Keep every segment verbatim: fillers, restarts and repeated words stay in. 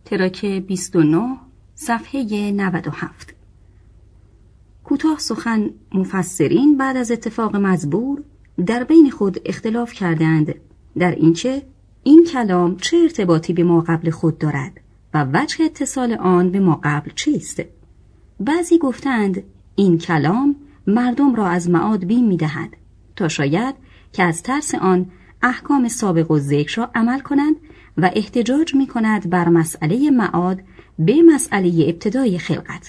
تراک بیست و نه صفحه نود و هفت. کوتاه سخن مفسرین بعد از اتفاق مزبور در بین خود اختلاف کردند در اینکه این کلام چه ارتباطی به ما قبل خود دارد و وجه اتصال آن به ما قبل چیست. بعضی گفتند این کلام مردم را از معاد بیم می‌دهد تا شاید که از ترس آن احکام سابق و ذکر را عمل کنند و احتجاج می‌کند بر مسئله معاد به مسئله ابتدای خلقت.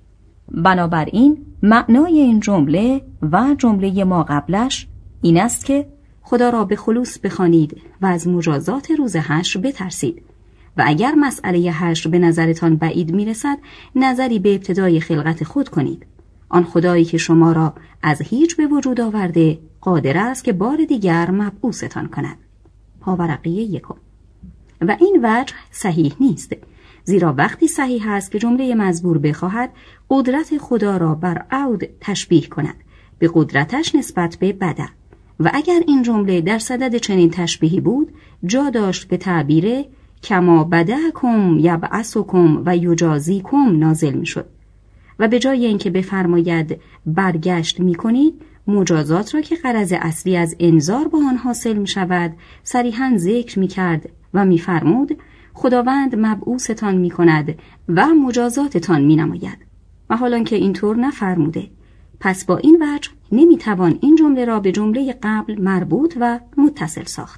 بنابراین معنای این جمله و جمله ما قبلش این است که خدا را به خلوص بخوانید و از مجازات روز حشر بترسید و اگر مسئله حشر به نظرتان بعید میرسد نظری به ابتدای خلقت خود کنید. آن خدایی که شما را از هیچ به وجود آورده قادر است که بار دیگر مبعوثتان کند. پاورقی یکم. و این وجه صحیح نیست، زیرا وقتی صحیح است که جمله مزبور بخواهد قدرت خدا را بر عود تشبیه کند به قدرتش نسبت به بدع، و اگر این جمله در صدد چنین تشبیهی بود جا داشت به تعبیر کما بدعکم یبعثکم و یجازیکم نازل می شد و به جای اینکه بفرماید برگشت می کنید مجازات را که غرض اصلی از انذار با آن حاصل می شود صریحاً ذکر می کرد و می فرمود خداوند مبعوثتان می کند و مجازاتتان می نماید، و حالان که اینطور نفرموده. پس با این وجه نمی توان این جمله را به جمله قبل مربوط و متصل ساخت.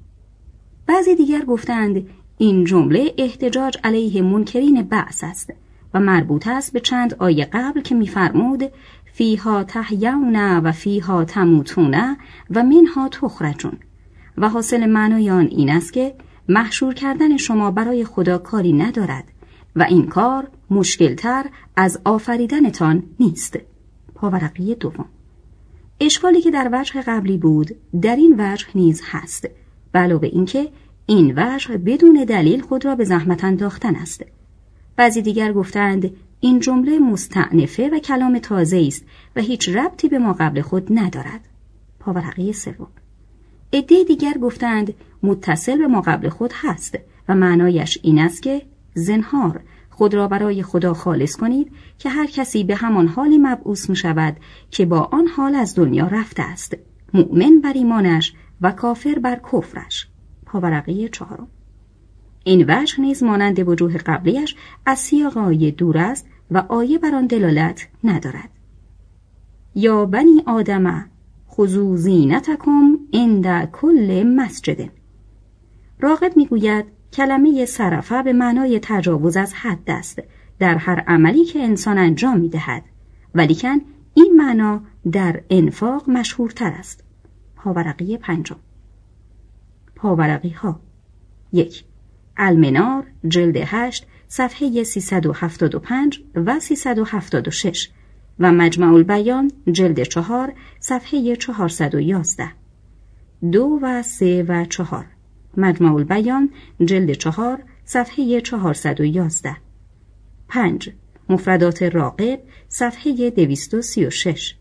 بعضی دیگر گفتند این جمله احتجاج علیه منکرین بعث است و مربوط است به چند آیه قبل که می فرمود فیها تحیون و فیها تموتون و منها تخرجون، و حاصل معنای آن این است که محشور کردن شما برای خدا کاری ندارد و این کار مشکلتر از آفریدنتان نیست. پاورقی دوم. اشکالی که در وجه قبلی بود در این وجه نیز هست، علاوه اینکه این وجه بدون دلیل خود را به زحمت انداختن است. بعضی دیگر گفتند این جمله مستأنفه و کلام تازه است و هیچ ربطی به ما قبل خود ندارد. پاورقی سوم. عده دیگر گفتند متصل به ما قبل خود هست و معنایش این است که زنهار خود را برای خدا خالص کنید که هر کسی به همان حالی مبعوث می شود که با آن حال از دنیا رفته است، مؤمن بر ایمانش و کافر بر کفرش. پاورقی چهارم. این وجه نیز مانند وجوه قبلیش از سیاق آیه دور است و آیه بر آن دلالت ندارد. یا بنی آدم خذوا زینتکم عند کل مسجد. راغب میگوید کلمه سرفه به معنای تجاوز از حد است در هر عملی که انسان انجام میدهد، ولیکن این معنا در انفاق مشهورتر است. پاورقی پنجم. پاورقی ها. یک. المنار جلد هشت صفحه سیصد و هفتاد و پنج و سیصد و هفتاد و شش و مجمع البیان جلد چهار صفحه چهارصد و یازده. دو و سه و چهار. مجمع البیان جلد چهار صفحه چهارصد و یازده. پنج. مفردات راغب صفحه دویست و سی و شش.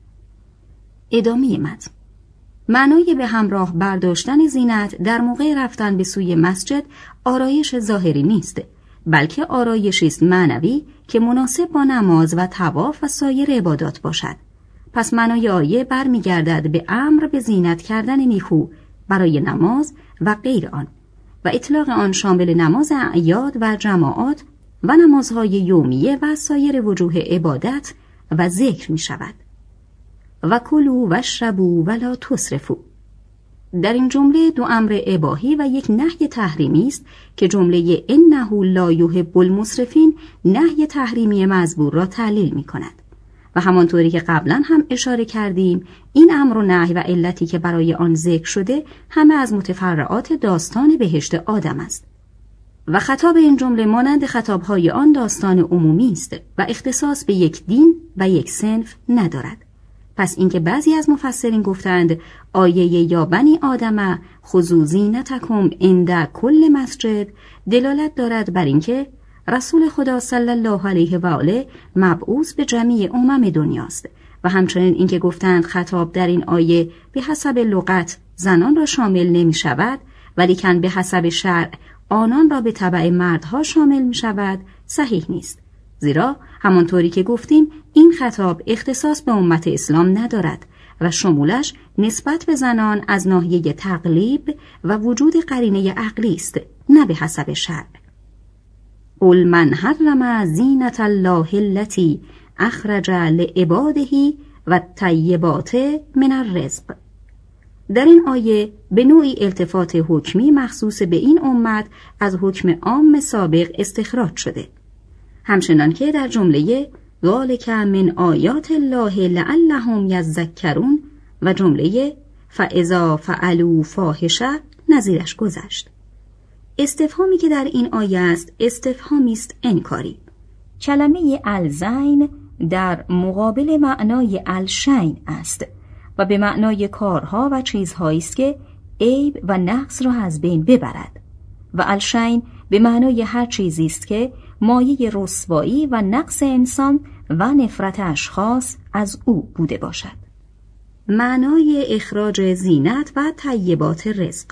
ادامه متن. معنای به همراه برداشتن زینت در موقع رفتن به سوی مسجد آرایش ظاهری نیست، بلکه آرایشی است معنوی که مناسب با نماز و طواف و سایر عبادات باشد. پس معنای آیه برمیگردد به امر به زینت کردن نیکو برای نماز و غیر آن، و اطلاق آن شامل نماز اعیاد و جماعات و نمازهای یومیه و سایر وجوه عبادت و ذکر می شود. و کلوا واشربوا ولا تسرفوا. در این جمله دو امر اباحی و یک نهی تحریمی است که جمله انه لا یحب المسرفین نهی تحریمی مزبور را تعلیل می کند. و همانطوری که قبلا هم اشاره کردیم این امر و نهی و علتی که برای آن ذکر شده همه از متفرعات داستان بهشت آدم است و خطاب این جمله مانند خطابهای آن داستان عمومی است و اختصاص به یک دین و یک صنف ندارد. پس اینکه بعضی از مفسرین گفتند آیه یا بنی آدم خذوا زینتکم عند کل مسجد دلالت دارد بر اینکه رسول خدا صلی الله علیه و آله مبعوث به جمیع امم دنیاست، و همچنین اینکه گفتند خطاب در این آیه به حسب لغت زنان را شامل نمی شود، ولیکن به حسب شرع آنان را به تبع مردها شامل می شود صحیح نیست، زیرا همانطوری که گفتیم این خطاب اختصاص به امت اسلام ندارد و شمولش نسبت به زنان از ناحیه تقلیب و وجود قرینه عقلی است، نه به حسب شرع. قل من حرم زینة الله التي اخرج لعباده و الطیبات من الرزق. در این آیه به نوعی التفات حکمی مخصوص به این امت از حکم عام سابق استخراج شده، همچنان که در جمله ذالک من آیات الله لعلهم یذکرون و جمله فاذا فعلوا فاحشه نظیرش گذشت. استفهامی که در این آیه است استفهامی است انکاری. کلمه الزین در مقابل معنای الشین است و به معنای کارها و چیزهایی است که عیب و نقص را از بین ببرد و الشین به معنای هر چیزی است که مایه رسوایی و نقص انسان و نفرت اشخاص از او بوده باشد. معنای اخراج زینت و طیبات رزق.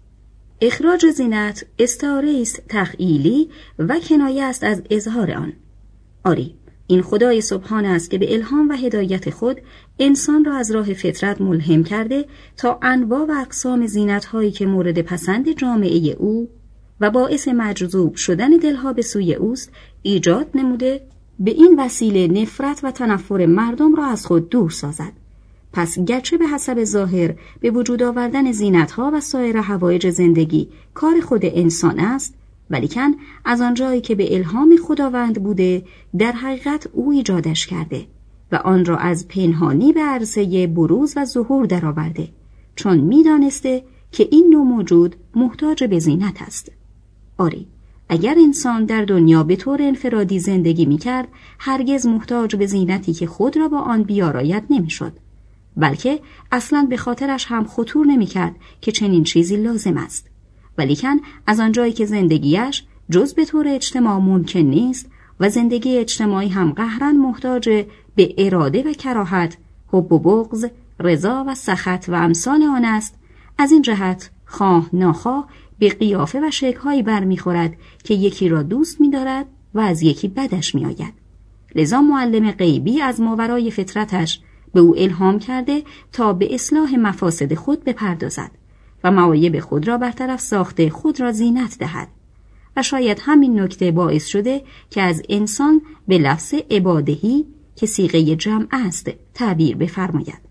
اخراج زینت استعاره است تخیلی و کنایه است از اظهار آن. آری، این خدای سبحان است که به الهام و هدایت خود انسان را از راه فطرت ملهم کرده تا انواع و اقسام زینت‌هایی که مورد پسند جامعه او و باعث مجذوب شدن دلها به سوی اوست ایجاد نموده، به این وسیله نفرت و تنفر مردم را از خود دور سازد. پس گرچه به حسب ظاهر به وجود آوردن زینت‌ها و سایر حوایج زندگی کار خود انسان است، ولیکن از آنجایی که به الهام خداوند بوده در حقیقت او ایجادش کرده و آن را از پنهانی به عرصه بروز و ظهور درآورده، چون می‌دانسته که این نوع موجود محتاج به زینت است. آری، اگر انسان در دنیا به طور انفرادی زندگی می‌کرد، هرگز محتاج به زینتی که خود را با آن بیاراید نمی‌شد، بلکه اصلاً به خاطرش هم خطور نمی‌کرد که چنین چیزی لازم است. ولیکن از آنجایی که زندگیش جز به طور اجتماع ممکن نیست و زندگی اجتماعی هم قهراً محتاج به اراده و کراهت، حب و بغض، رضا و سخط و امثال آن است، از این جهت خواه ناخواه به قیافه و شکل‌هایی برمیخورد که یکی را دوست می‌دارد و از یکی بدش می‌آید. لذا معلم غیبی از ماورای فطرتش به او الهام کرده تا به اصلاح مفاسد خود بپردازد و معایب خود را برطرف ساخته خود را زینت دهد و شاید همین نکته باعث شده که از انسان به لفظ عبادهی که صیغه جمع است تعبیر بفرماید.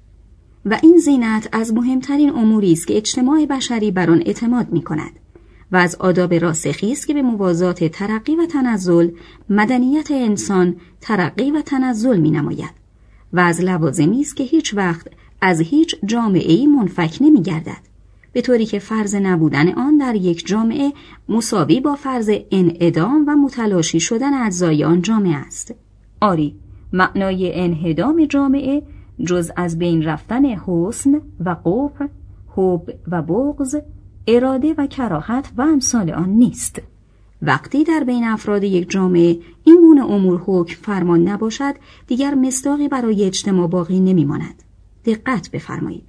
و این زینت از مهمترین اموری است که اجتماع بشری بر آن اعتماد می‌کند و از آداب راسخی است که به موازات ترقی و تنزل مدنیت انسان ترقی و تنزل می‌نماید و از لوازمی است که هیچ وقت از هیچ جامعه‌ای منفک نمی‌گردد، به طوری که فرض نبودن آن در یک جامعه مساوی با فرض انعدام و متلاشی شدن اجزای آن جامعه است. آری، معنای انهدام جامعه جز از بین رفتن حسن و قبح، حب و بغض، اراده و کراهت و امثال آن نیست. وقتی در بین افراد یک جامعه این گونه امور حکم فرمان نباشد، دیگر مصداقی برای اجتماع باقی نمی‌ماند. دقت بفرمایید.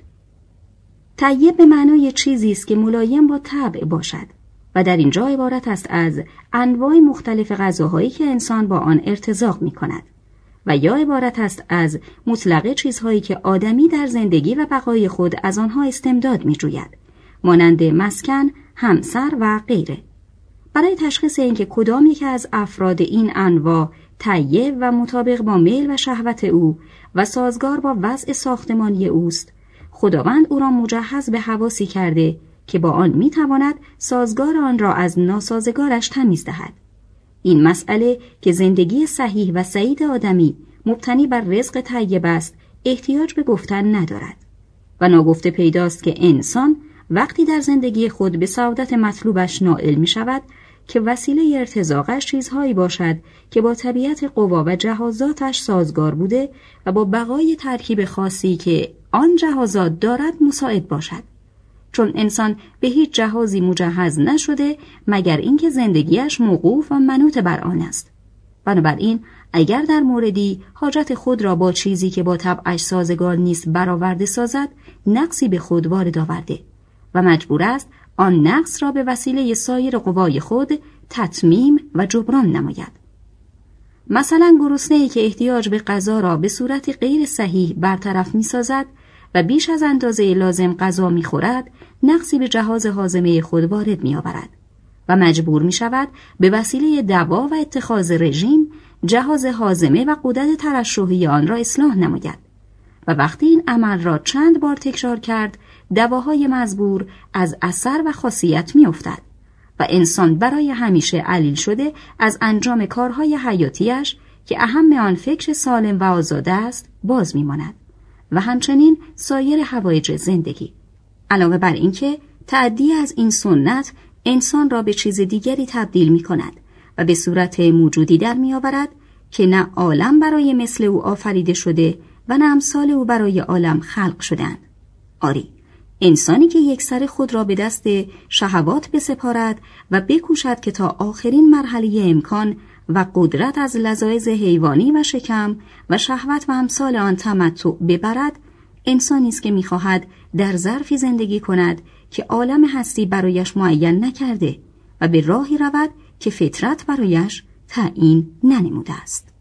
طیب به معنای چیزی است که ملایم با طبع باشد و در اینجا عبارت است از انواع مختلف غذاهایی که انسان با آن ارتزاق می‌کند و یا عبارت است از مطلق چیزهایی که آدمی در زندگی و بقای خود از آنها استمداد می‌جوید، مانند مسکن، همسر و غیره. برای تشخیص اینکه کدام یک از افراد این انواع طیب و مطابق با میل و شهوت او و سازگار با وضع ساختمانی اوست، خداوند او را مجهز به حواسی کرده که با آن میتواند سازگار آن را از ناسازگارش تمیز دهد. این مسئله که زندگی صحیح و سعید آدمی مبتنی بر رزق طیب است احتیاج به گفتن ندارد و ناگفته پیداست که انسان وقتی در زندگی خود به سعادت مطلوبش نائل می شود که وسیله ارتزاقش چیزهایی باشد که با طبیعت قوا و جهازاتش سازگار بوده و با بقای ترکیب خاصی که آن جهازات دارد مساعد باشد، چون انسان به هیچ جهازی مجهز نشده مگر اینکه زندگیش موقوف و منوط بر آن است. بنابراین اگر در موردی حاجت خود را با چیزی که با طبعش سازگار نیست برآورده سازد، نقصی به خود وارد آورده و مجبور است آن نقص را به وسیله سایر قوای خود تتمیم و جبران نماید. مثلا گرسنه‌ای که احتیاج به غذا را به صورت غیر صحیح برطرف می‌سازد و بیش از اندازه لازم غذا می‌خورد، نقصی به جهاز هاضمه خود وارد می‌آورد و مجبور می‌شود به وسیله دوا و اتخاذ رژیم جهاز هاضمه و غدد ترشحی آن را اصلاح نماید. و وقتی این عمل را چند بار تکرار کرد، دواهای مزبور از اثر و خاصیت می‌افتد و انسان برای همیشه علیل شده از انجام کارهای حیاتیش که اهم آن فکر سالم و آزاده است باز می‌ماند و همچنین سایر حوایج زندگی. علاوه بر اینکه تعدی از این سنت انسان را به چیز دیگری تبدیل می‌کند و به صورت موجودی در می‌آورد که نه عالم برای مثل او آفریده شده و نه امثال او برای عالم خلق شدند. آری، انسانی که یک سر خود را به دست شهوات بسپارد و بکوشد که تا آخرین مرحله امکان و قدرت از لذایذ حیوانی و شکم و شهوت و امثال آن تمتع ببرد، انسانی است که می‌خواهد در ظرفی زندگی کند که عالم هستی برایش معین نکرده و به راهی رود که فطرت برایش تعیین ننموده است.